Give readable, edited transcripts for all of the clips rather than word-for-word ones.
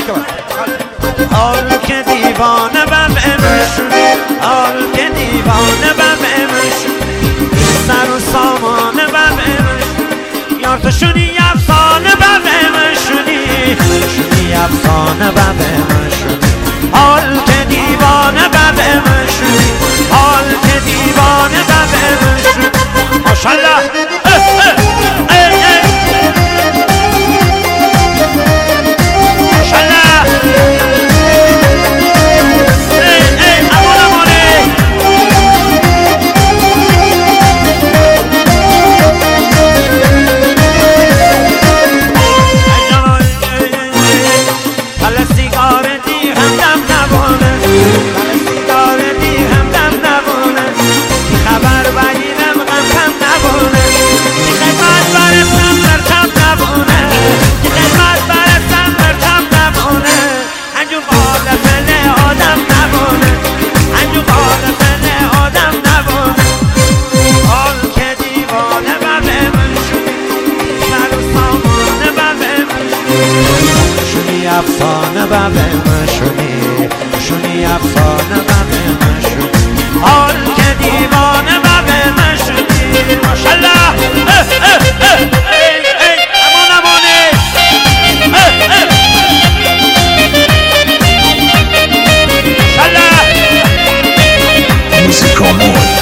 حال که دیوانه بم امشونی، حال که دیوانه بم امشونی، سر و سامانه بم امشونی، یار تو شونی افسانه بم امشونی، شونی افسانه بم امشونی، حال که دیوانه بم امشونی، حال که دیوانه بم امشونی. ماشاءالله افسانه بم مشونی، شونی افسانه بم مشونی، حال که دیوانه بم مشونی. ماشاءالله امان امانه ماشاءالله. موسیقا مول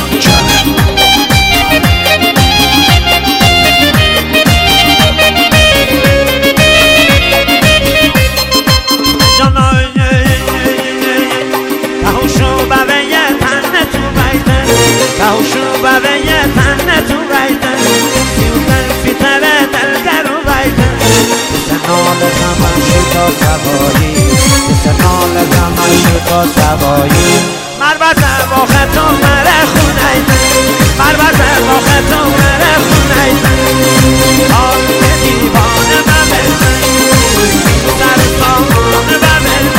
تهوشو برای تنه تو بیتن، سیوتن فیتر دلگر رو بیتن، سنال زمان شد سوایی، سنال زمان شد سوایی، مربزه با خطو مره خونیتن، مربزه با خطو مره خونیتن، حال که دیوانه ببرن، سر سامانه ببرن،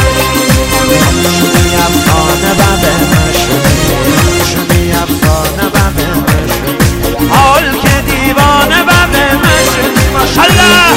شونی افسانه ببرن، شونی افسانه ببرن، حال که دیوانه ببرن. ماشاءالله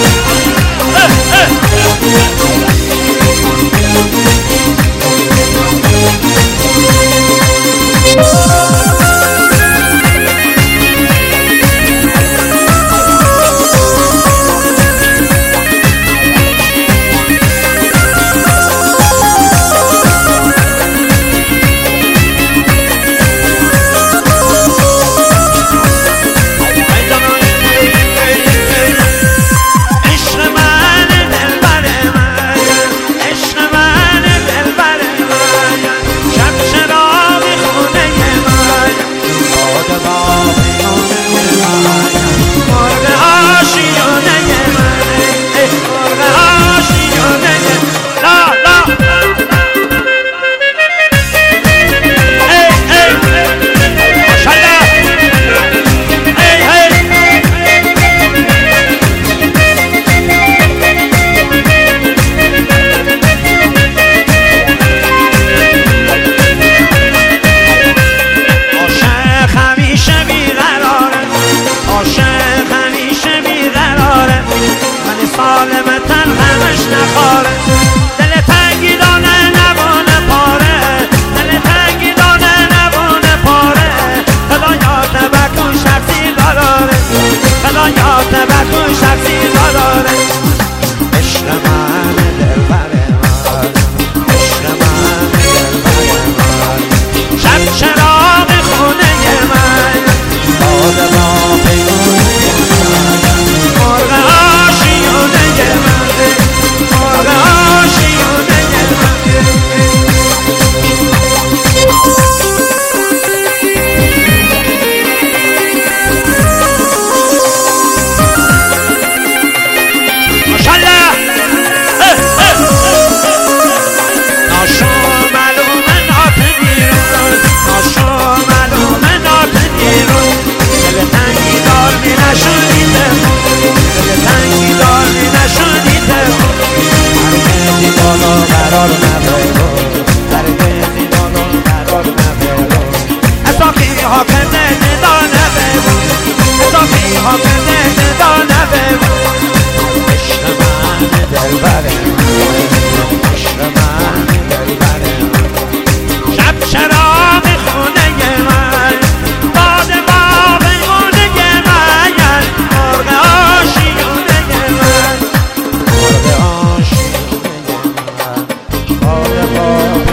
Vale.